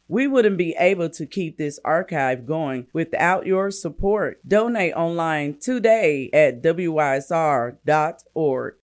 We wouldn't be able to keep this archive going without your support. Donate online today at wysr.org.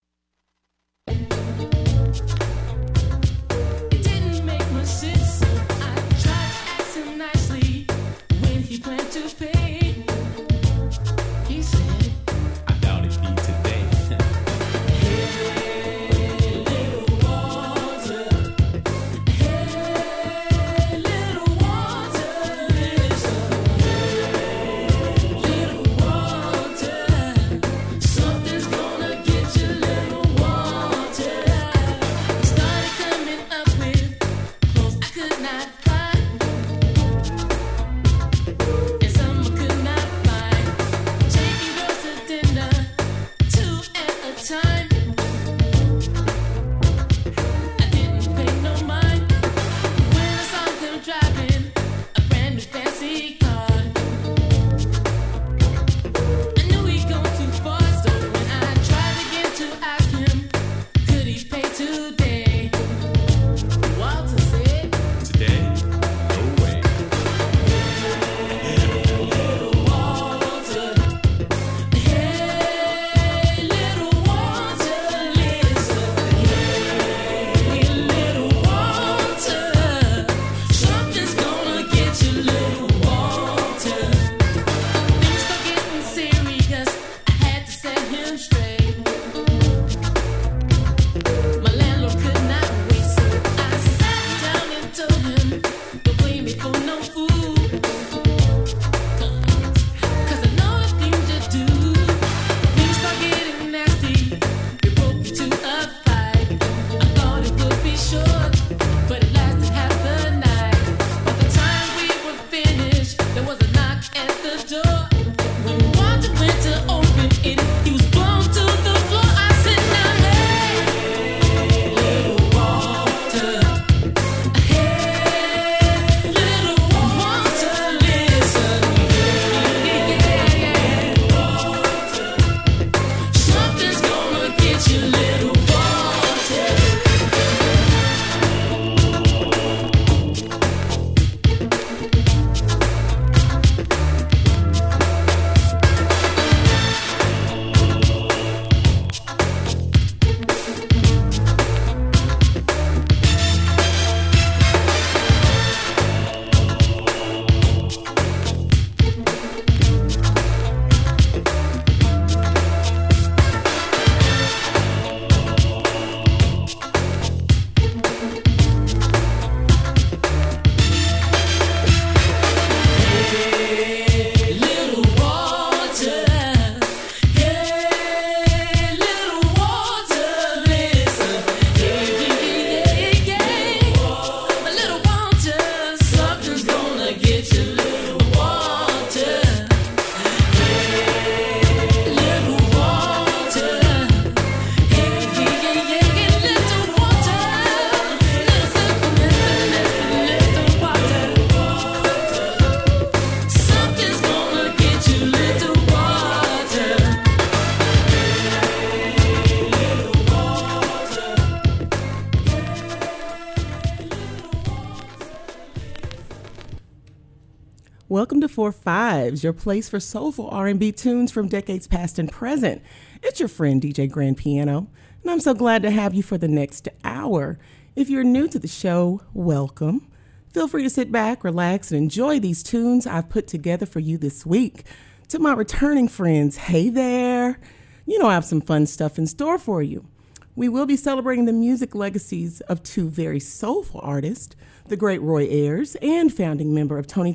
Welcome to 4-5s, your place for soulful R&B tunes from decades past and present. It's your friend DJ Grand Piano, and I'm so glad to have you for the next hour. If you're new to the show, welcome. Feel free to sit back, relax, and enjoy these tunes I've put together for you this week. To my returning friends, hey there. You know I have some fun stuff in store for you. We will be celebrating the music legacies of two very soulful artists, the great Roy Ayers and founding member of Tony,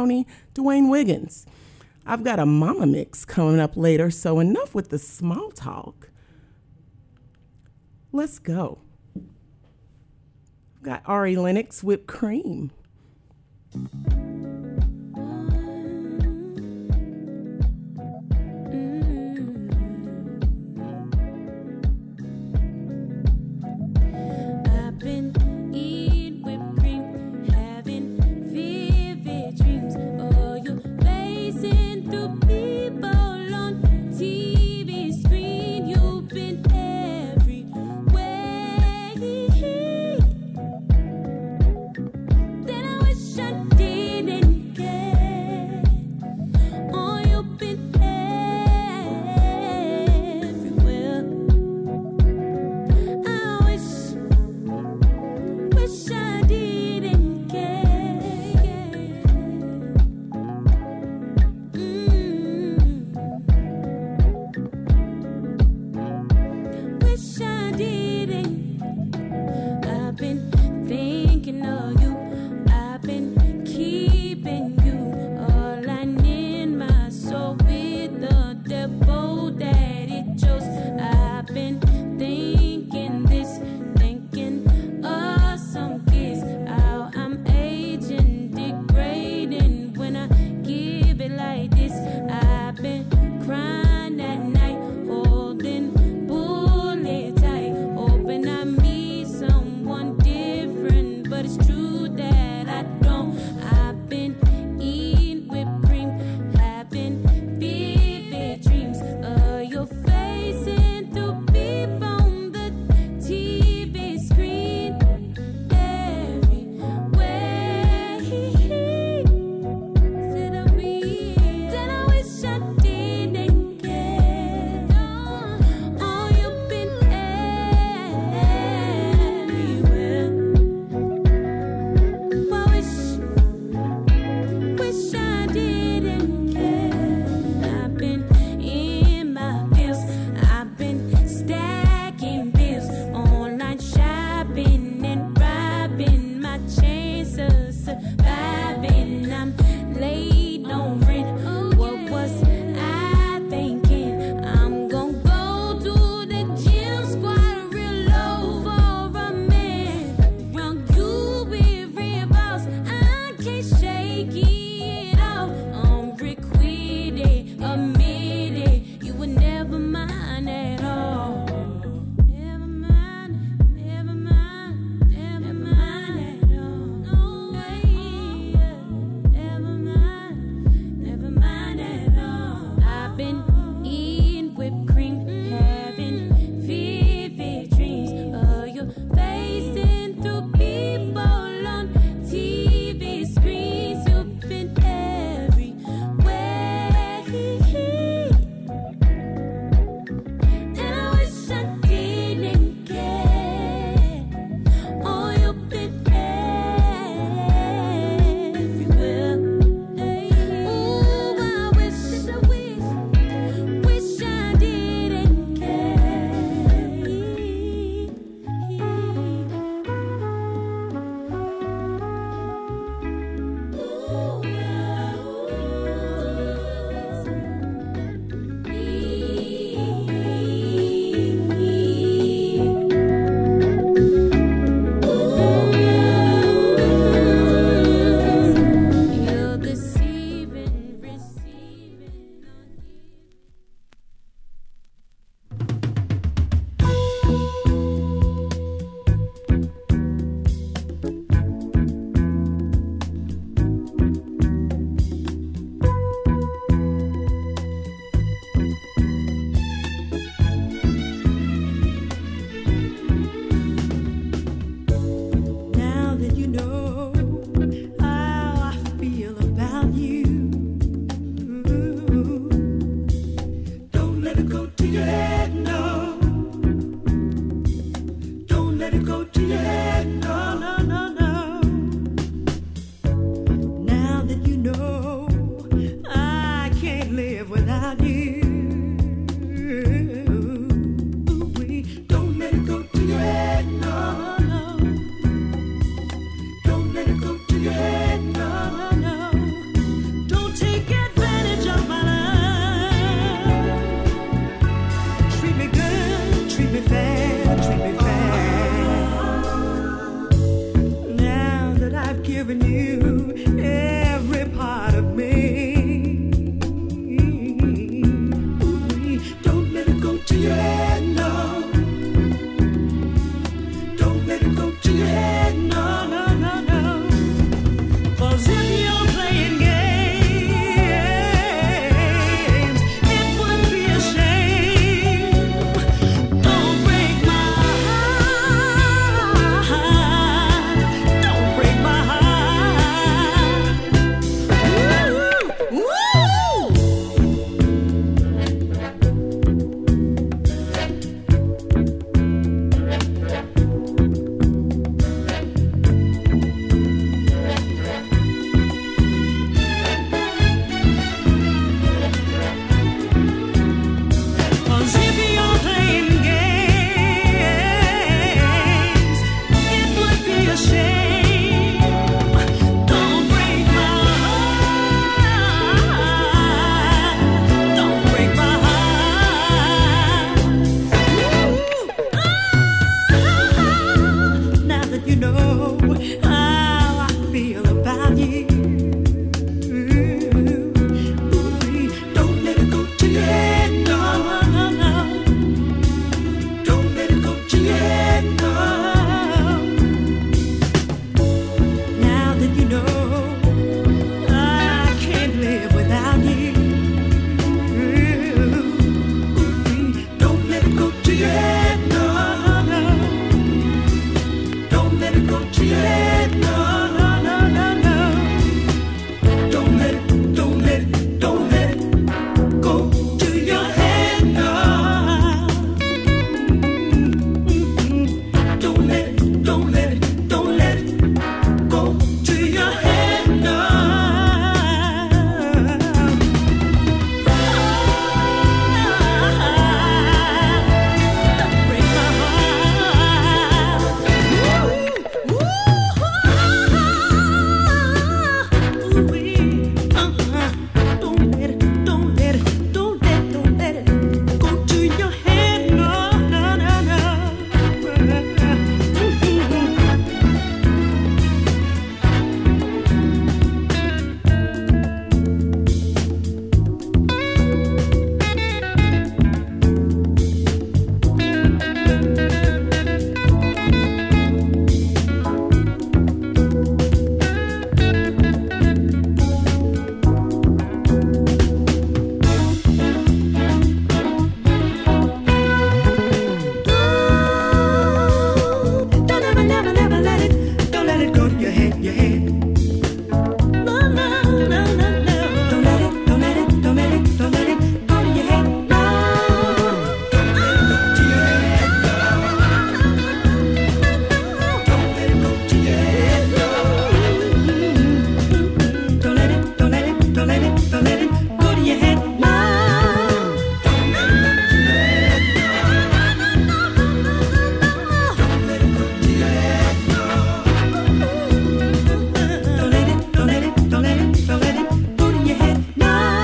Dwayne Wiggins. I've got a mama mix coming up later, so enough with the small talk. Let's go. I've got Ari Lennox, Whipped Cream. Then I wish you, every part of me. Don't let it go to your head, no. Don't let it go to your head, no, no, no, no. 'Cause if you're playing games, it would be a shame. Don't break my heart. Don't break my heart. Woo! Woo! Cause if you're playing games, it would be a shame. Don't break my heart. Don't break my heart. Now that you know how I feel about you. Don't let it go to your head, no, no, no. Don't let it go to your head, no. Now that you know I can't live without you. Don't let it go to your head, no, no. Don't let it go to your head, no, no, no, no, no. Don't let it, don't let it, don't let it go to your head, no. Don't let it, don't let it, don't let it go to your head, no. Don't break my heart. Woo! Don't let it, don't let it, don't let it go to your head, no, no, no, no. Don't ever, never, never let it, don't let it go to your head, your head. No, no, no, no, no. Don't let it, don't let it, don't let it, don't let it go to your head, no. Don't let it go to your head, no. Don't let it go to your head, no. Don't let it, don't let it, don't let it, don't let it go to your head, no. Don't let it go to your head, no. Don't let it go to your head, no. Don't let it, don't let it, don't let it, don't let it go to your head, no.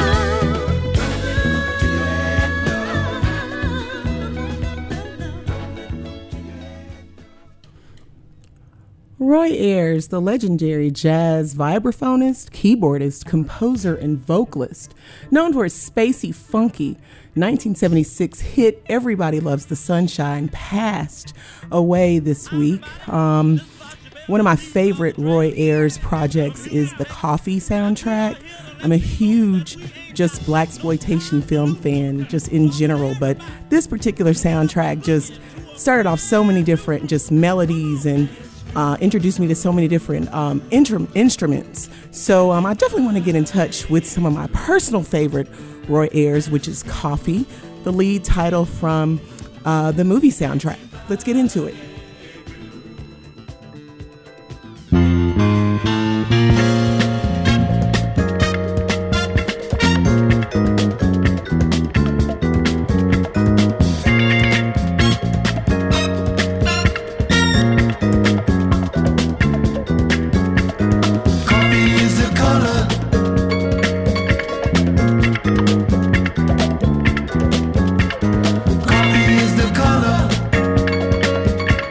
Roy Ayers, the legendary jazz vibraphonist, keyboardist, composer, and vocalist, known for his spacey, funky 1976 hit Everybody Loves the Sunshine, passed away this week. One of my favorite Roy Ayers projects is the Coffee soundtrack. I'm a huge just blaxploitation film fan just in general, but this particular soundtrack just started off so many different just melodies and introduced me to so many different instruments. So I definitely want to get in touch with some of my personal favorite Roy Ayers, which is Coffee, the lead title from the movie soundtrack. Let's get into it. Coffee is the color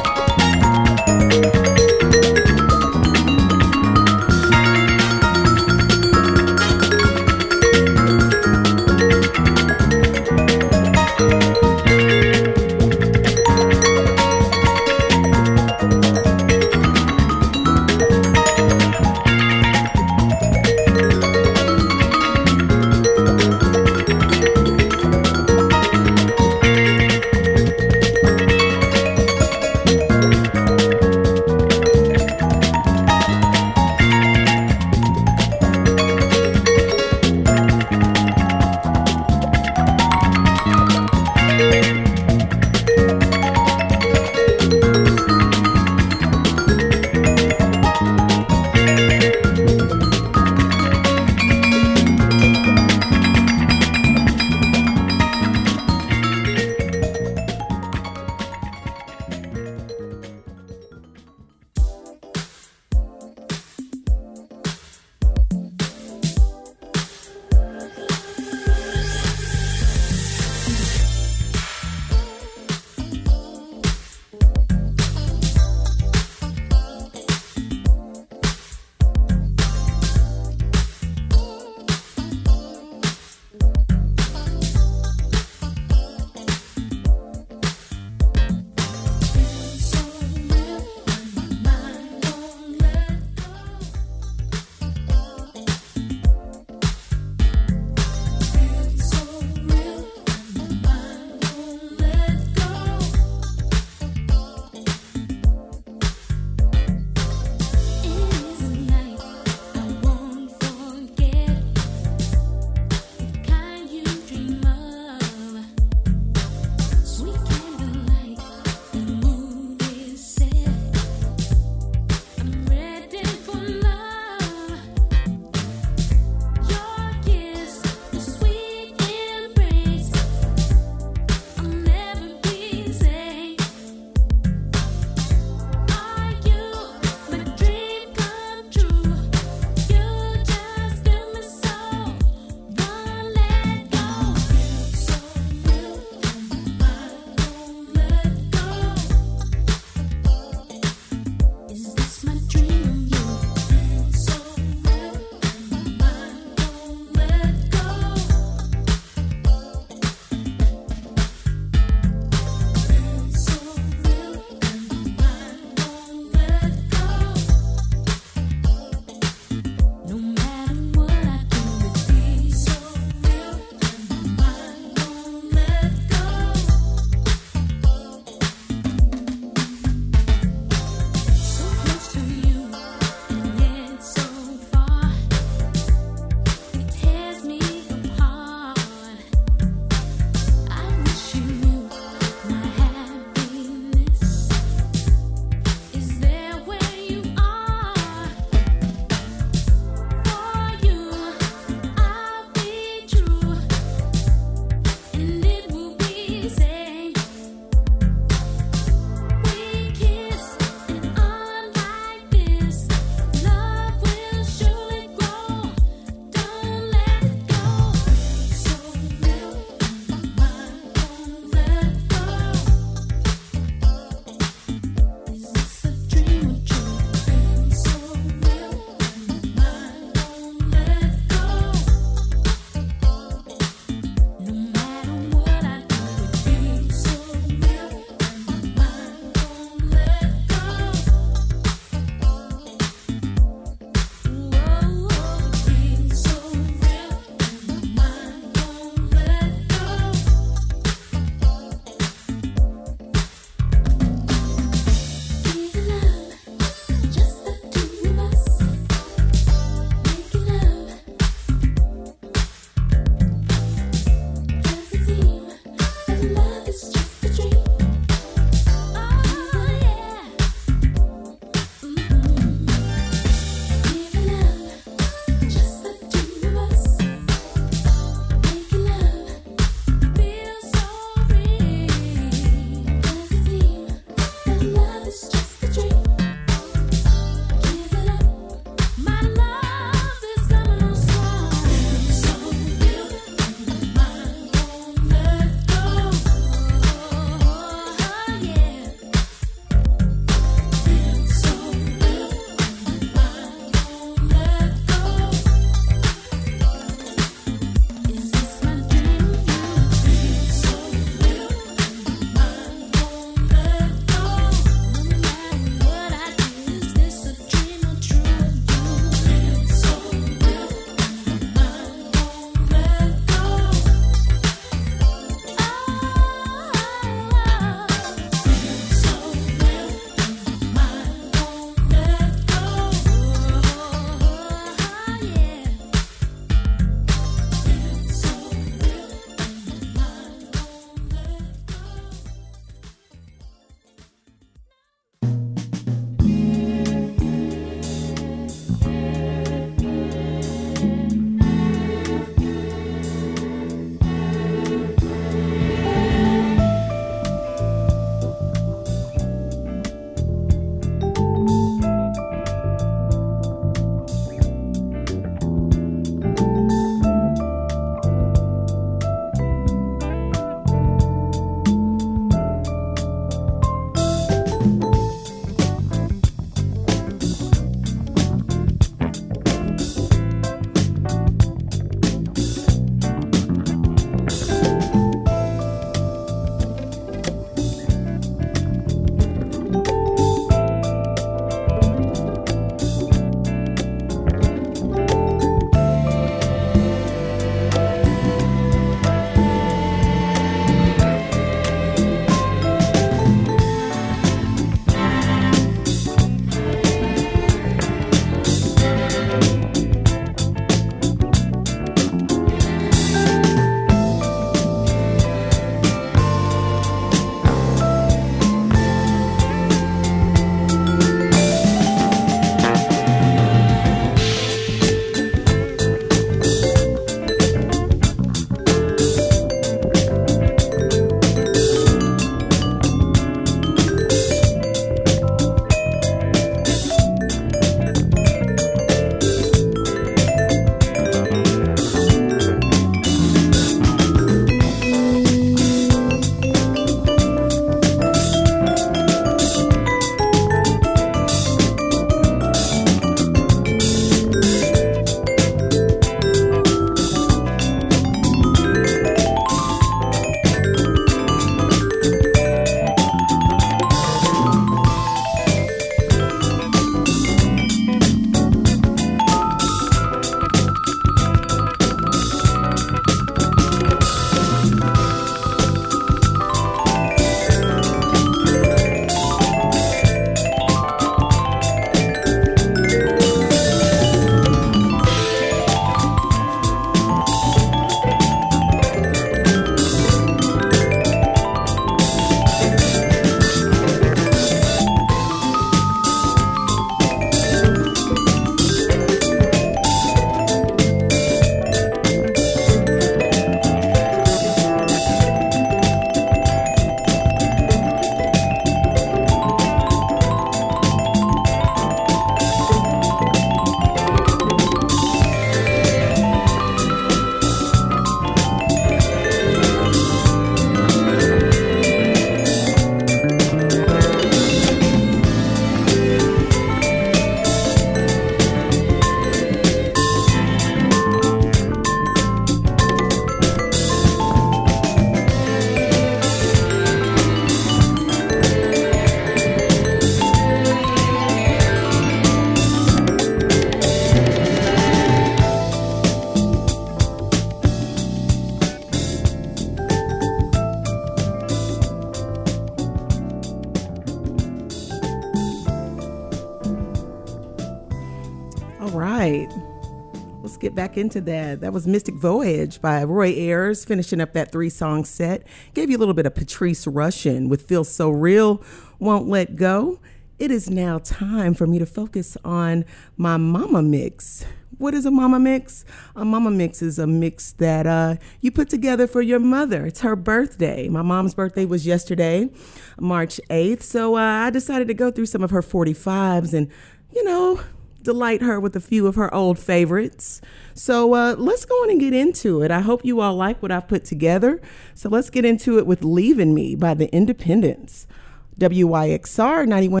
get back into that. That was Mystic Voyage by Roy Ayers, finishing up that 3-song set. Gave you a little bit of Patrice Rushen with Feel So Real, Won't Let Go. It is now time for me to focus on my mama mix. What is a mama mix? A mama mix is a mix that you put together for your mother. It's her birthday. My mom's birthday was yesterday, March 8th. So I decided to go through some of her 45s and, delight her with a few of her old favorites. So let's go on and get into it. I hope you all like what I've put together. So let's get into it with Leaving Me by The Independents. WYXR 91.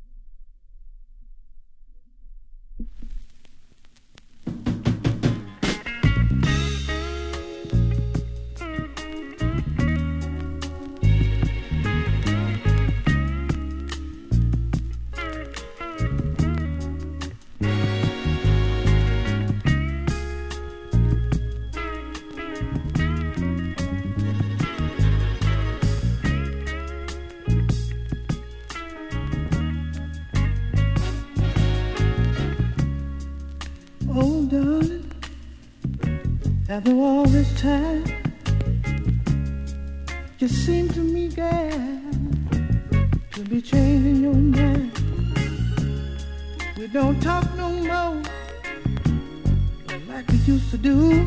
Oh, darling, after all this time, you seem to me, girl, to be changing your mind. We don't talk no more like we used to do.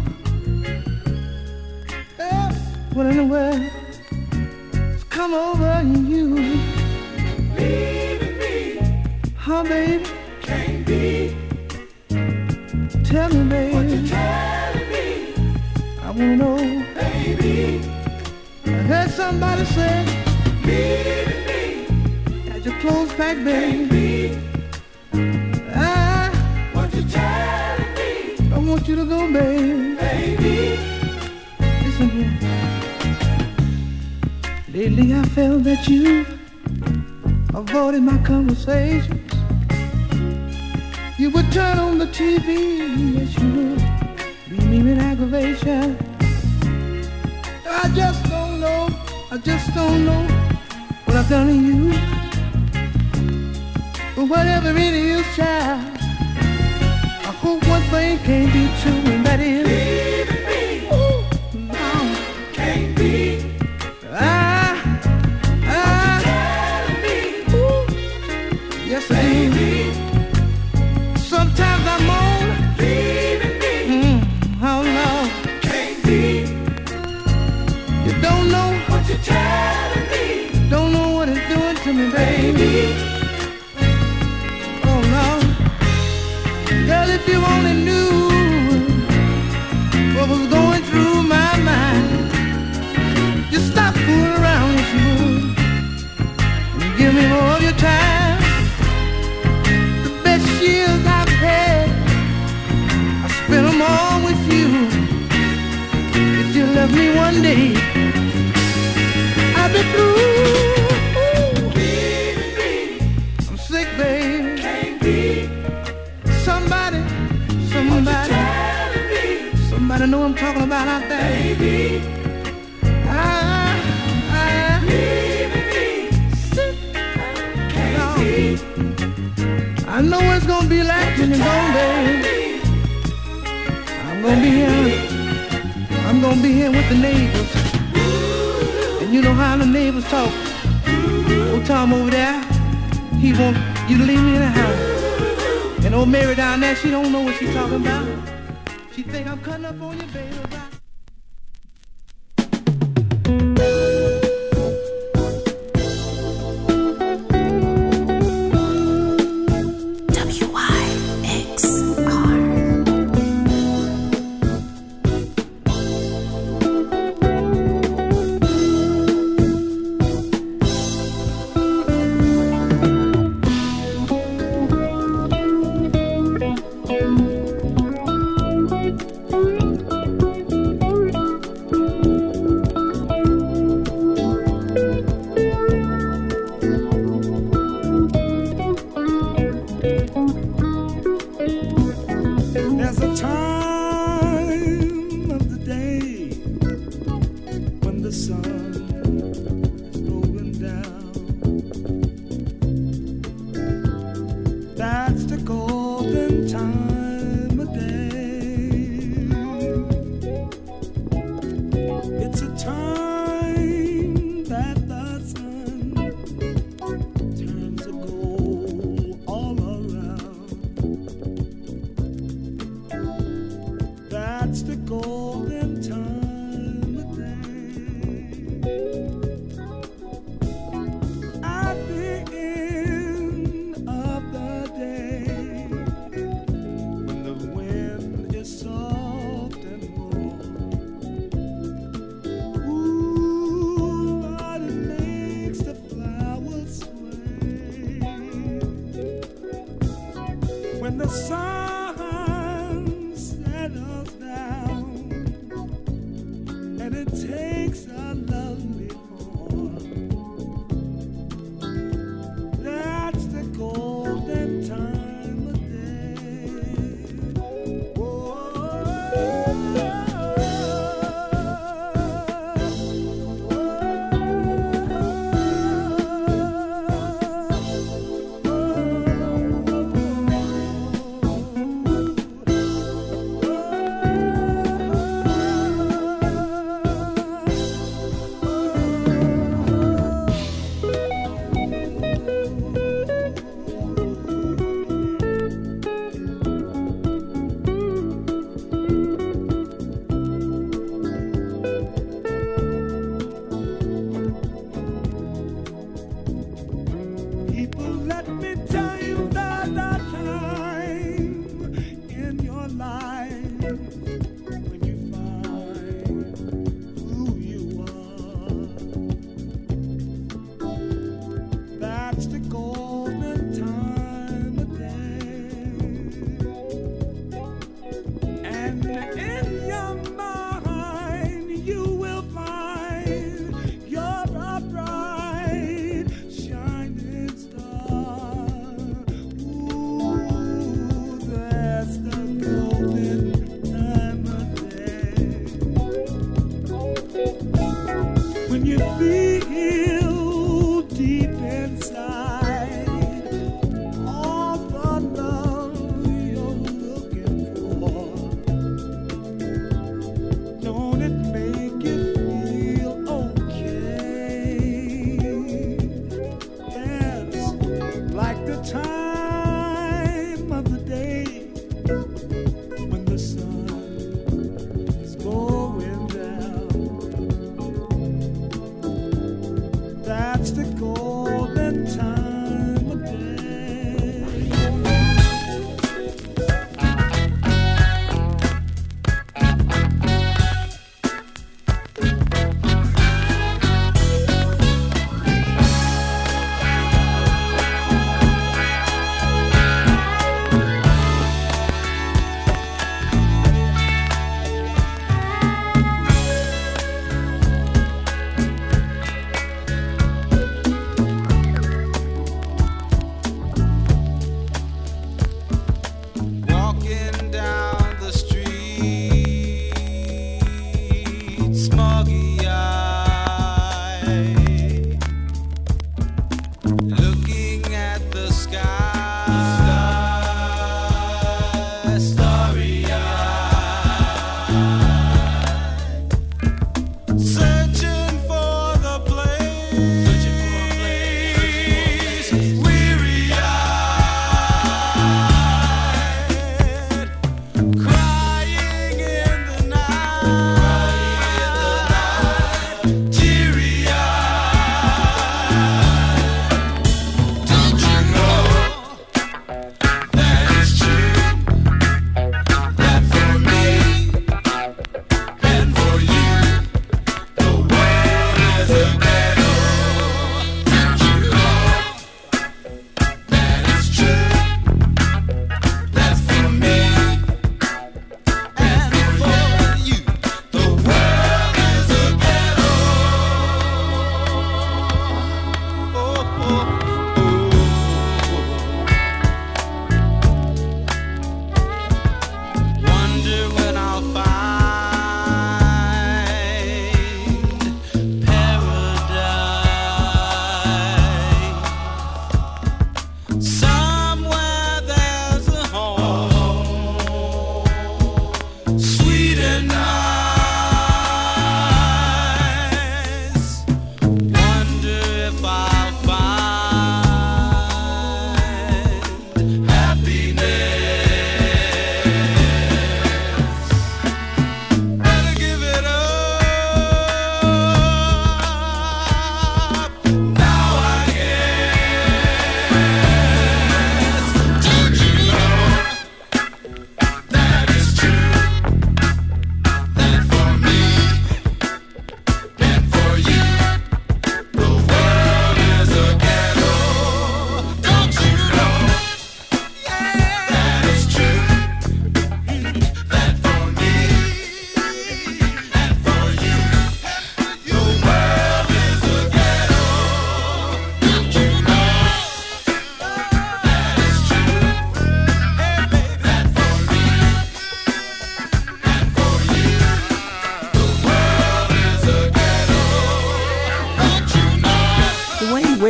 Oh, what in the world has come over you? Leaving me, oh, baby, can't be. Tell me, baby, what you telling me? I wanna know, baby. I heard somebody say, leaving me. Got your clothes packed, baby. What you telling me? I want you to go, baby. Baby, listen here. Lately I felt that you avoided my conversations. You would turn on the TV, yes you would, leave me in aggravation. I just don't know what I've done to you. But whatever it is, child, I hope one thing can't be true, and that is leaving me. Ooh, no, can't be. Telling me. Ooh, yes, baby. Sometimes I'm on leaving me. How long? Can't be. You don't know what you're telling me. Don't know what it's doing to me, baby. Oh no, girl, if you only knew what was going through my mind, just stop fooling around if you would, and give me more of your time. The best years I've had, I spent them all with you. If you left me one day, I'll be through. I'm sick, baby. Can't be. Somebody know I'm talking about out there. Baby, leaving me. Can't be. I know it's gonna be like when you're gone, baby. I'm gonna be here with the neighbors. And you know how the neighbors talk. Old Tom over there, he want you to leave me in the house. And old Mary down there, she don't know what she's talking about. She think I'm cutting up on you, baby.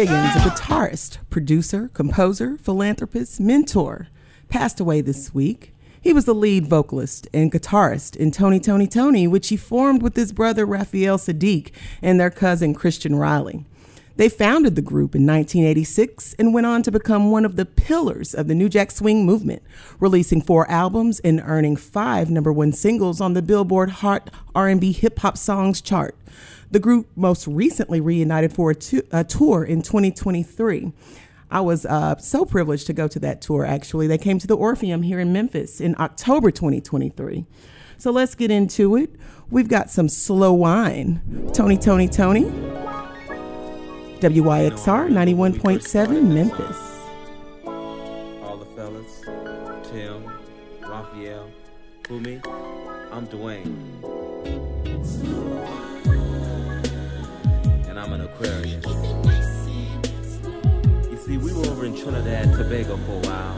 Wiggins, a guitarist, producer, composer, philanthropist, mentor, passed away this week. He was the lead vocalist and guitarist in Tony, Tony, Tony, which he formed with his brother Raphael Sadiq and their cousin Christian Riley. They founded the group in 1986 and went on to become one of the pillars of the New Jack Swing movement, releasing 4 albums and earning 5 #1 singles on the Billboard Hot R&B Hip Hop Songs chart. The group most recently reunited for a tour in 2023. I was so privileged to go to that tour, actually. They came to the Orpheum here in Memphis in October 2023. So let's get into it. We've got some slow wine. Tony, Tony, Tony. WYXR 91.7 Memphis. All the fellas, Tim, Raphael, who me? I'm Dwayne. And I'm an Aquarius. You see, we were over in Trinidad and Tobago for a while.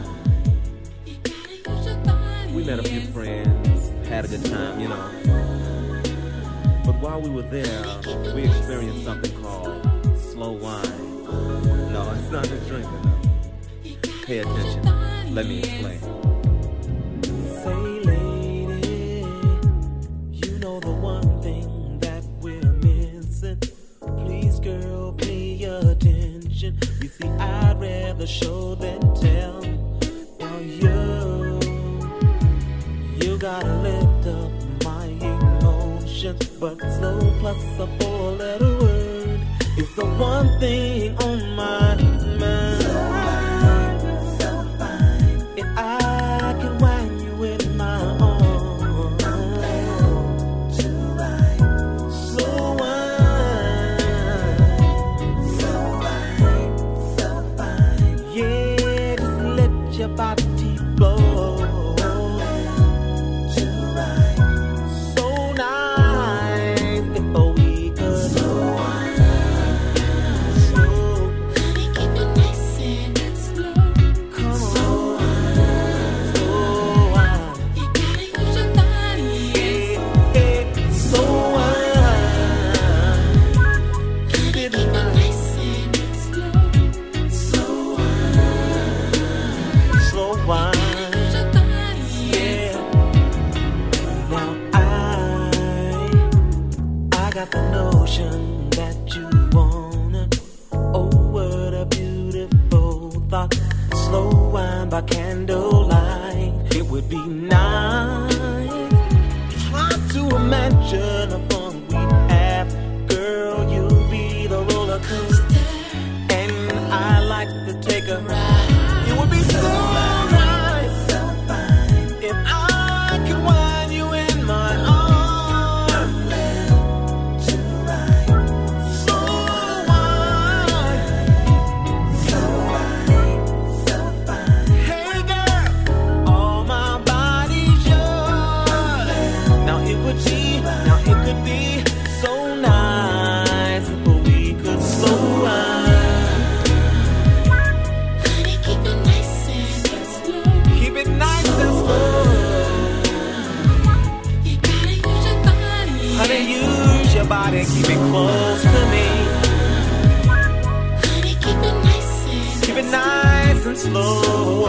We met a few friends, had a good time, you know. But while we were there, we experienced something called slow wine. No, it's not just drinking. No. Pay attention. Let me explain. Say, lady, you know the one thing that we're missing. Please, girl, pay attention. You see, I'd rather show than tell. Now you gotta lift up my emotions, but slow plus a 4-letter word. It's the one thing on my mind. So fine. If I can wind you in my arms, to ride. Slow wine. So fine. Yeah, just let your body flow. To ride. So nice. If we could slow wine. The notion that you wanna, oh what a beautiful thought. Slow wine by candlelight, it would be nice. Try to imagine a fun we'd have. Girl, you'll be the roller coaster, and I like to take a ride. It would be so nice, so fine, if I could wind you in my arms. Body, keep it close to me. Honey, keep it nice and slow.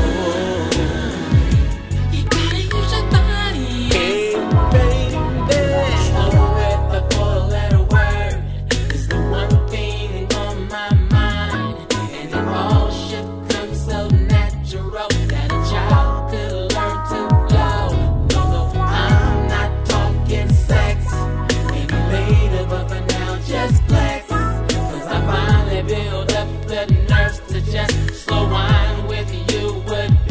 You gotta use your body. Hey, baby. Slow with the 4-letter word is the one thing on my mind, and it all should come so natural that a child could learn to flow. No, I'm not talking sex. But for now, just flex. 'Cause I finally build up the nerves to just slow wine with you would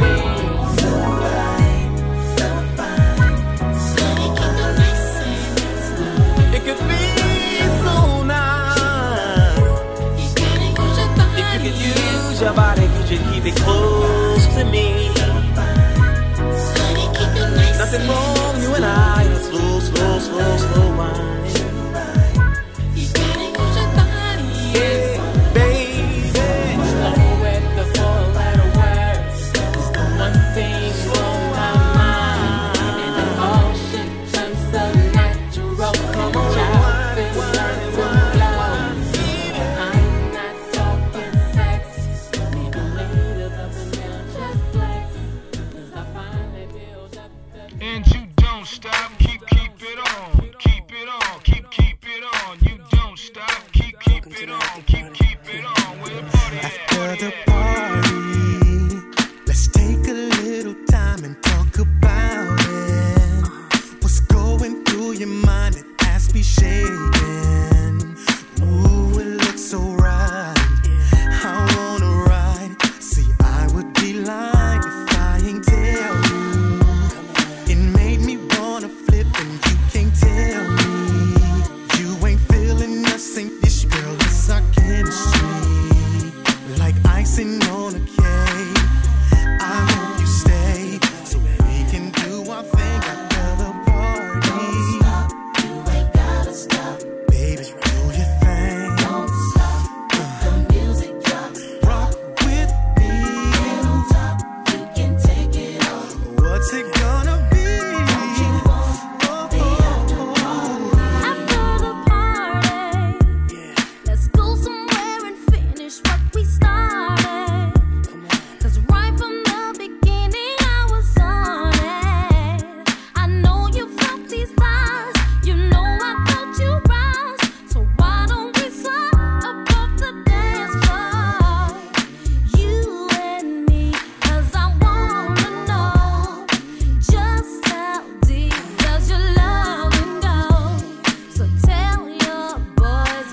running through your mind, it has me shaking. Ooh, it looks so right. I wanna ride. See, I would be lying if I ain't tell you. It made me wanna flip and you can't tell me. You ain't feeling nothing, this girl is our chemistry. Like icing on a cake. I hope you stay so we can do our thing after the party. You ain't gotta stop. Baby, do your thing. Don't stop. The music drops. Rock with me. Get on top. You can take it off. What's it gonna be? Don't you want the after party? After the party, let's go somewhere and finish what we started. 'Cause right from the beginning I was on it. I know you felt these thighs, you know I felt you rise. So why don't we slide above the dance floor? You and me, 'cause I wanna know just how deep does your loving go? So tell your boys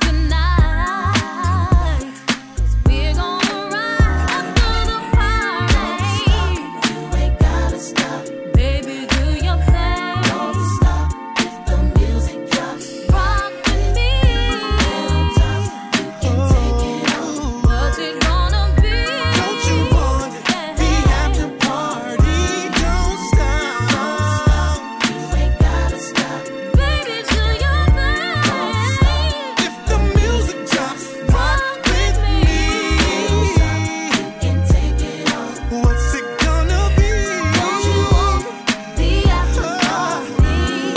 goodnight, 'cause we're gonna ride after the party. You ain't gotta stop. Baby, do your thing. Don't stop if the music drops. Rock with me. On top, you can take it off. What's it gonna be? Don't you want the after party? Don't stop. You ain't gotta stop. Baby, do your thing. If the music drops, rock with me. You can take it off. What's it gonna be? Don't you want the after party?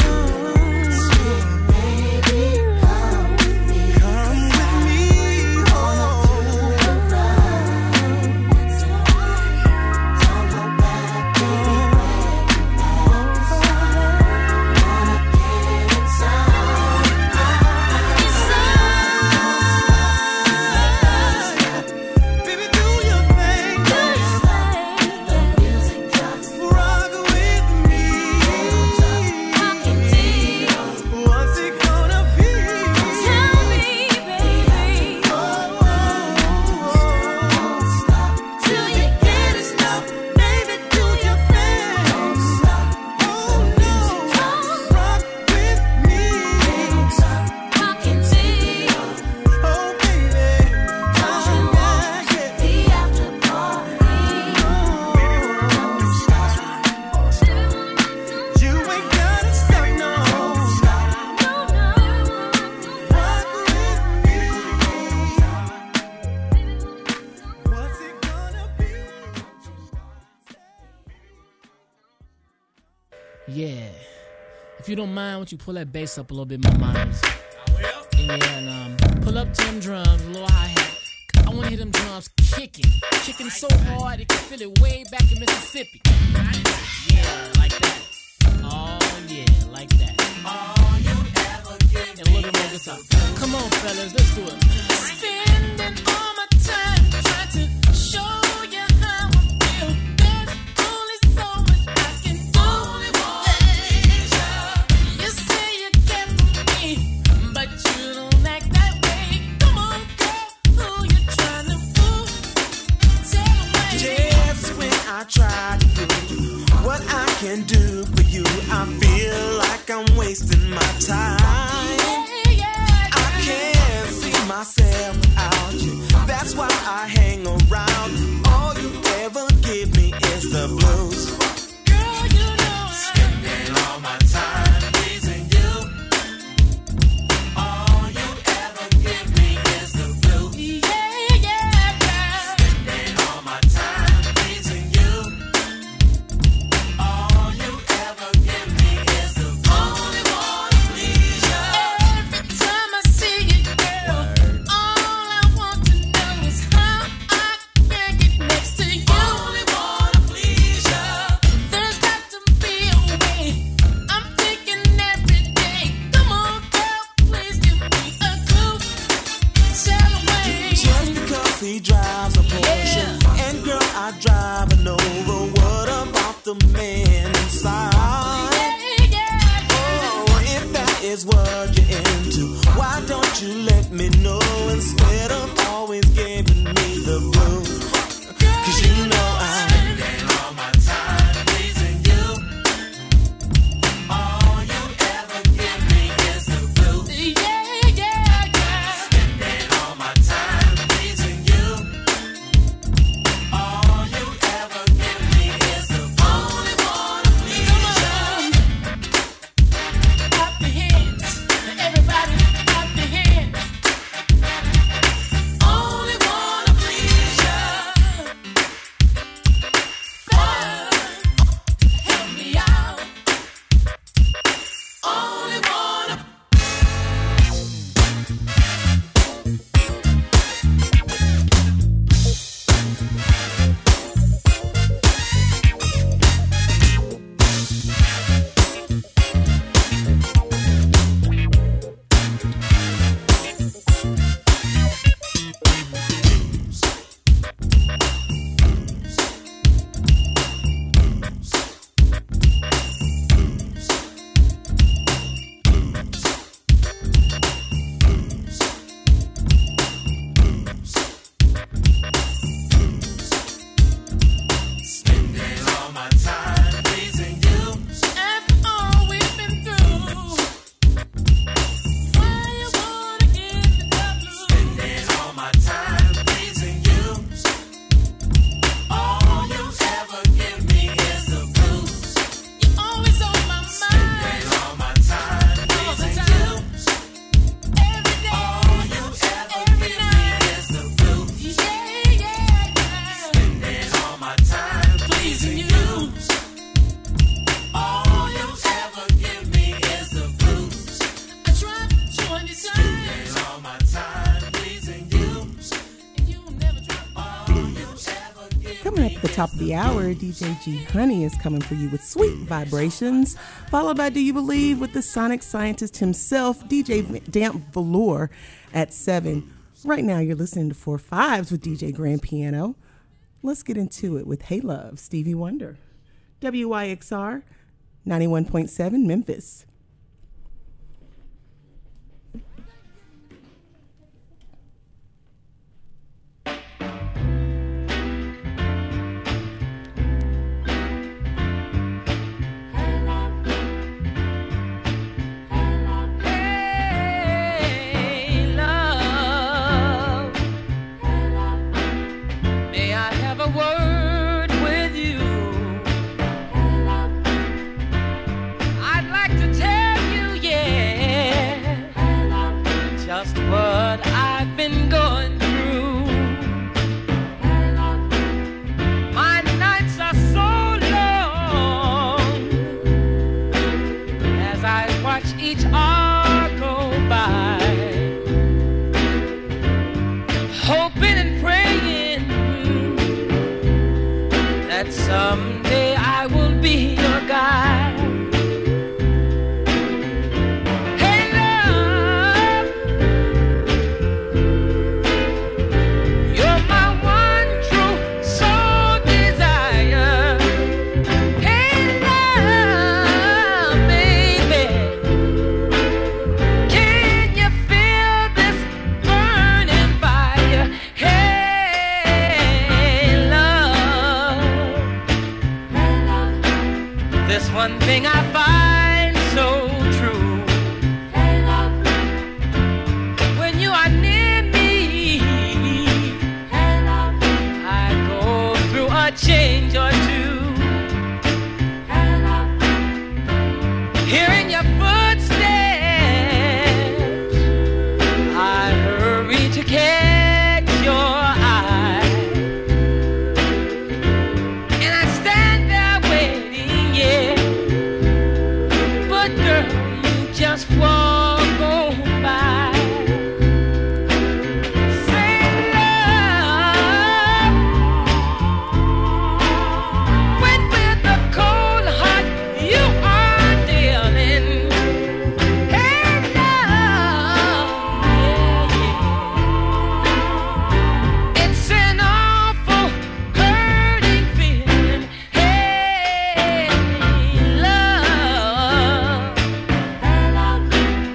Sweet baby, come with me. Come with me. Oh. Don't go back, baby. Wanna get inside. Baby, do your thing. The music drops. Rock with me. Rockin' deep. What's it gonna be? Tell me, baby. Don't stop Till you get enough. baby, do your thing. Don't stop. Oh no, rock with me. Rockin' deep. Oh baby, Don't you want the after party? you ain't gotta stop, no. Rock with me. What's it gonna be? Yeah. If you don't mind, won't you pull that bass up a little bit, my minds? Yeah, and pull up to them drums, a little hi-hat. I wanna hear them drums kicking so hard you can feel it way back in Mississippi. Yeah, like that. Oh yeah, like that. All you ever give and a little bit more guitar. Come on, fellas, let's do it. Spending all my time trying to show you how I feel. There's only so much I can do. You say you care for me, but you don't act that way. Come on, girl, who you trying to fool? Tell me. Just when I try to do what I can do for you, I feel like I'm wasting my time. I can't see myself without you. That's why I hang around. All you ever give me is the blues. Girl, you know Spending all my time pleasing you. All you ever give me is the blues. yeah, girl. Spending all my time pleasing you. All you ever give me is the only one please you. Every time I see you, girl, all I want to know is how I can get next to you. Only wanna please you. is what you're into. Why don't you let me know instead of always giving me the blues? 'Cause you know I'm spending all my time pleasing you. All you ever give me is the blues. Spending all my time pleasing you. All you ever give me is the blues. Only wanna please you. Clap your hands. Everybody clap your hands. Only wanna please you. God, help me out. Only wanna. Spending all my time pleasing you. After all we've been through, why you wanna give me the blues? Spending all my time pleasing you. All you ever give me is the blues. You're always on my mind. Spending all my time All the pleasing time. you. Every day, All you ever every give me night. is the blues. Yeah. Spending all my time pleasing you. All you ever give me is the blues. I tried to understand, Spending all my time pleasing you. and you never drop. All you ever give Coming up at the top of the hour, DJ G Honey is coming for you with Sweet Vibrations, followed by Do You Believe with the sonic scientist himself, DJ Damp Velour at 7. Right now, you're listening to 4-5s with DJ Grand Piano. Let's get into it with Hey Love, Stevie Wonder. WYXR 91.7 Memphis. Hey, love, may I have a word with you? I'd like to tell you, yeah, just what I've been going through. My nights are so long as I watch each hour go by, hoping and praying that someday I will be your guy. Hey love, you're my one true soul desire. Hey love, baby, can you feel this burning fire? Hey love, this one thing I find so true. When you are near me, I go through a change or two. Hearing your footsteps, I hurry to catch your eye, and I stand there waiting, yeah. But girl, you just walk on by. Say love, when with the cold heart you are dealing. Hey love, yeah. It's an awful hurting feeling. Hey love,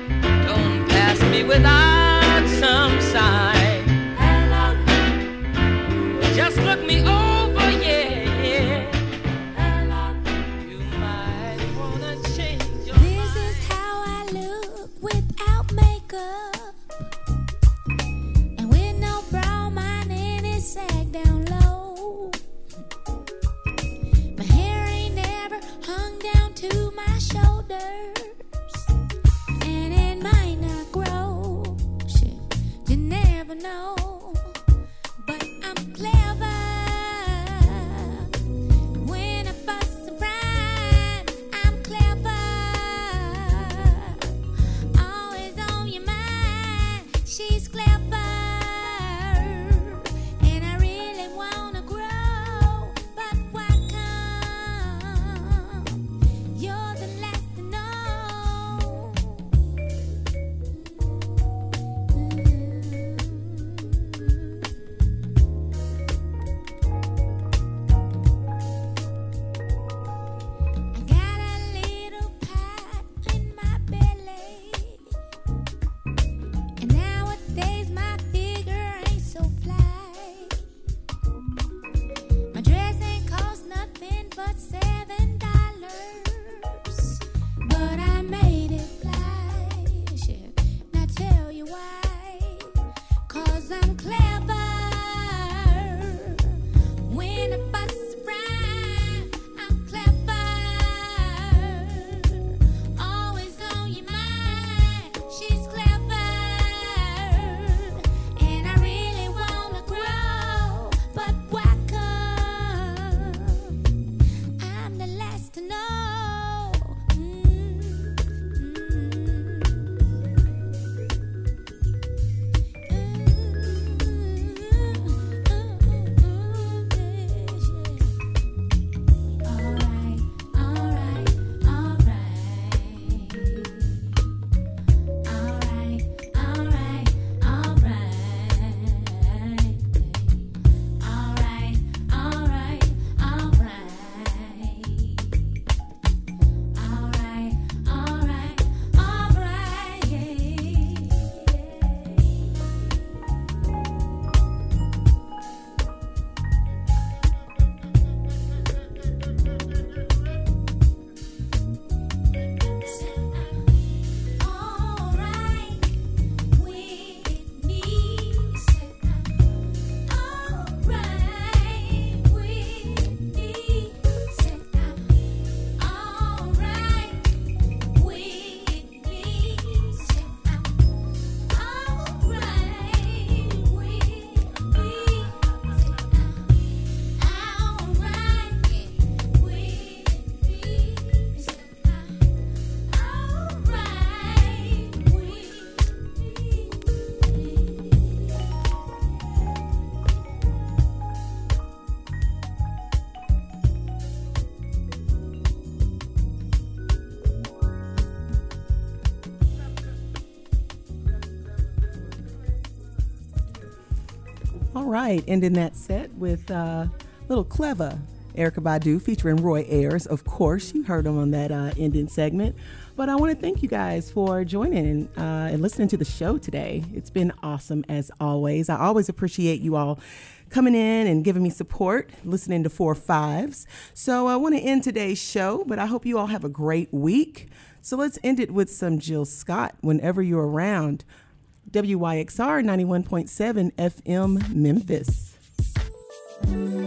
All right, ending that set with Little Clever, Erykah Badu featuring Roy Ayers. Of course, you heard him on that ending segment. But I want to thank you guys for joining and listening to the show today. It's been awesome as always. I always appreciate you all coming in and giving me support, listening to 4 Fives. So I want to end today's show, but I hope you all have a great week. So let's end it with some Jill Scott, Whenever You're Around. WYXR 91.7 FM Memphis.